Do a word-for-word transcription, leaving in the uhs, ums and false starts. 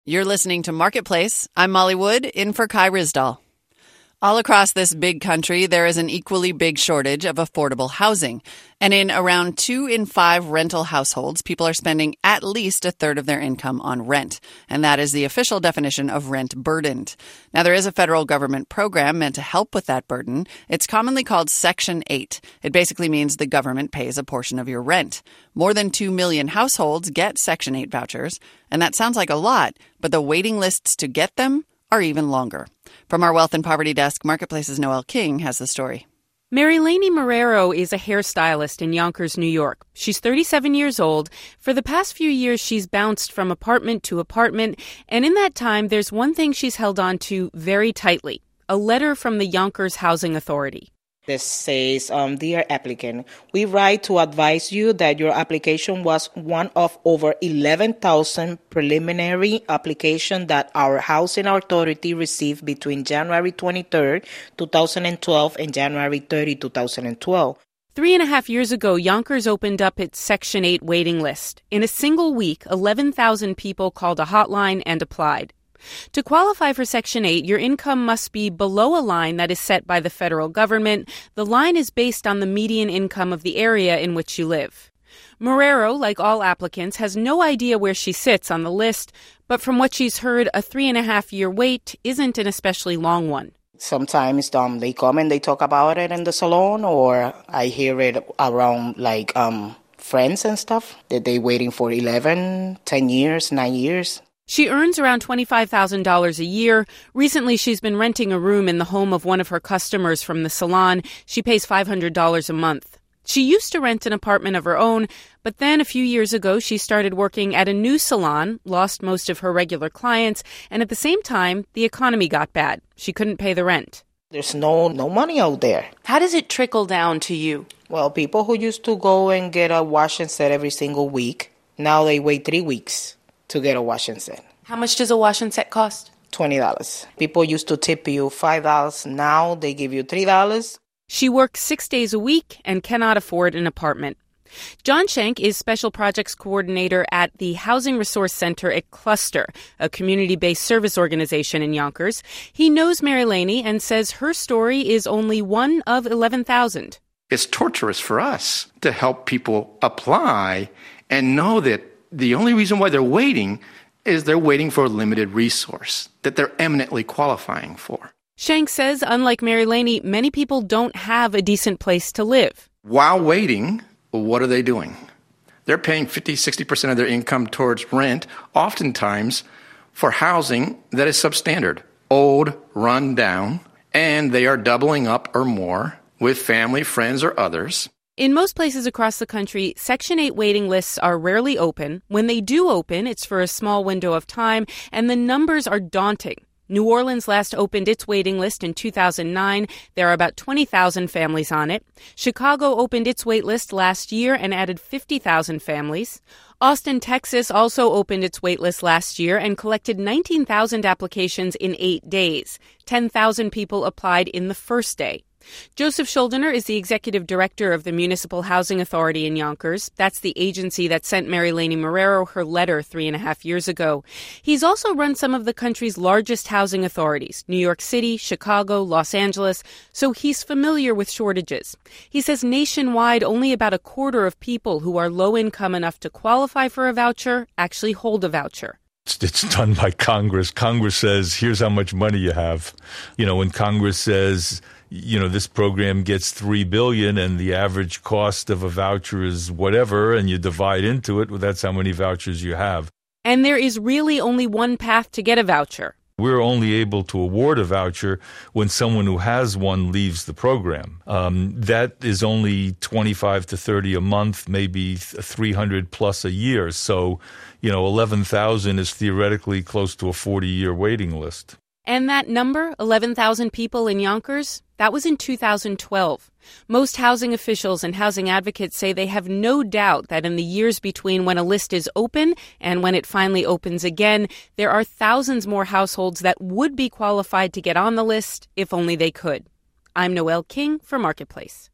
You're listening to Marketplace. I'm Molly Wood, in for Kai Ryssdal. All across this big country, there is an equally big shortage of affordable housing. And in around two in five rental households, people are spending at least a third of their income on rent. And that is the official definition of rent burdened. Now, there is a federal government program meant to help with that burden. It's commonly called Section eight. It basically means the government pays a portion of your rent. More than two million households get Section eight vouchers. And that sounds like a lot, but the waiting lists to get them are even longer. From our Wealth and Poverty Desk, Marketplace's Noel King has the story. Marilene Marrero is a hairstylist in Yonkers, New York. She's thirty-seven years old. For the past few years, she's bounced from apartment to apartment, and in that time, there's one thing she's held on to very tightly, a letter from the Yonkers Housing Authority. This says, um, Dear applicant, we write to advise you that your application was one of over eleven thousand preliminary applications that our housing authority received between January twenty-third, twenty twelve and January thirtieth, twenty twelve. Three and a half years ago, Yonkers opened up its Section eight waiting list. In a single week, eleven thousand people called a hotline and applied. To qualify for Section eight, your income must be below a line that is set by the federal government. The line is based on the median income of the area in which you live. Marrero, like all applicants, has no idea where she sits on the list, but from what she's heard, a three-and-a-half-year wait isn't an especially long one. Sometimes um, they come and they talk about it in the salon, or I hear it around like um, friends and stuff, that they waiting for eleven, ten years, nine years. She earns around twenty-five thousand dollars a year. Recently, she's been renting a room in the home of one of her customers from the salon. She pays five hundred dollars a month. She used to rent an apartment of her own, but then a few years ago, she started working at a new salon, lost most of her regular clients, and at the same time, the economy got bad. She couldn't pay the rent. There's no, no money out there. How does it trickle down to you? Well, people who used to go and get a wash and set every single week, now they wait three weeks to get a wash and set. How much does a wash and set cost? twenty dollars. People used to tip you five dollars. Now they give you three dollars. She works six days a week and cannot afford an apartment. John Schenk is Special Projects Coordinator at the Housing Resource Center at Cluster, a community-based service organization in Yonkers. He knows Marilene and says her story is only one of eleven thousand. It's torturous for us to help people apply and know that the only reason why they're waiting is they're waiting for a limited resource that they're eminently qualifying for. Schenk says, unlike Marilene, many people don't have a decent place to live. While waiting, what are they doing? They're paying fifty, sixty percent of their income towards rent, oftentimes for housing that is substandard, old, run down, and they are doubling up or more with family, friends, or others. In most places across the country, Section eight waiting lists are rarely open. When they do open, it's for a small window of time, and the numbers are daunting. New Orleans last opened its waiting list in two thousand nine. There are about twenty thousand families on it. Chicago opened its wait list last year and added fifty thousand families. Austin, Texas also opened its wait list last year and collected nineteen thousand applications in eight days. ten thousand people applied in the first day. Joseph Schuldiner is the executive director of the Municipal Housing Authority in Yonkers. That's the agency that sent Marilene Marrero her letter three and a half years ago. He's also run some of the country's largest housing authorities, New York City, Chicago, Los Angeles, so he's familiar with shortages. He says nationwide, only about a quarter of people who are low income enough to qualify for a voucher actually hold a voucher. It's done by Congress. Congress says, here's how much money you have. You know, when Congress says, you know, this program gets three billion dollars and the average cost of a voucher is whatever, and you divide into it, well, that's how many vouchers you have. And there is really only one path to get a voucher. We're only able to award a voucher when someone who has one leaves the program. Um, that is only twenty-five to thirty a month, maybe three hundred plus a year. So, you know, eleven thousand is theoretically close to a forty-year waiting list. And that number, eleven thousand people in Yonkers, that was in two thousand twelve. Most housing officials and housing advocates say they have no doubt that in the years between when a list is open and when it finally opens again, there are thousands more households that would be qualified to get on the list if only they could. I'm Noel King for Marketplace.